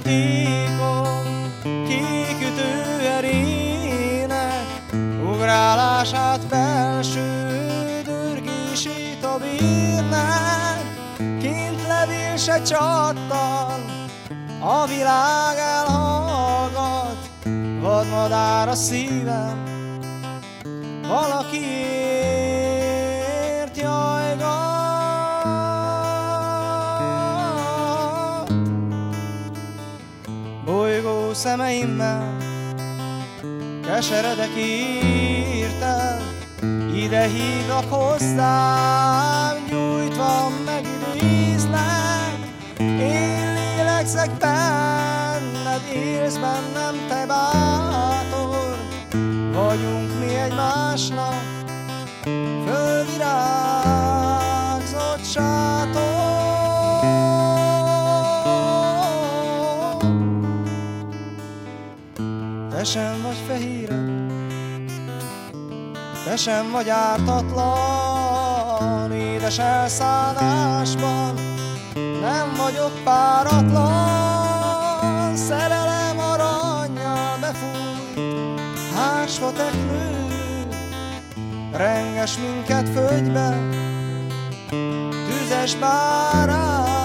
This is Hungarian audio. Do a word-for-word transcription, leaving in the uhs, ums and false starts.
csíkon, kikötő erének, ugrálását felső dörgését a vérnek, kint levél se csattan, a világ elhallgat, vadmadár a szívem, valakiért jajgat. Bolygó szemeimmel keseredek érted, ide hívlak hozzám, gyújtva megidézlek. Én lélegzek benned, élsz bennem, te bátor, vagyunk mi egymásnak fölvirágzott sátor. Te sem vagy fehéred, te sem vagy ártatlan, édes elszánásban nem vagyok páratlan. Szerelem arannyal befújt ásva teknő, renges minket földbe, tüzes bárány.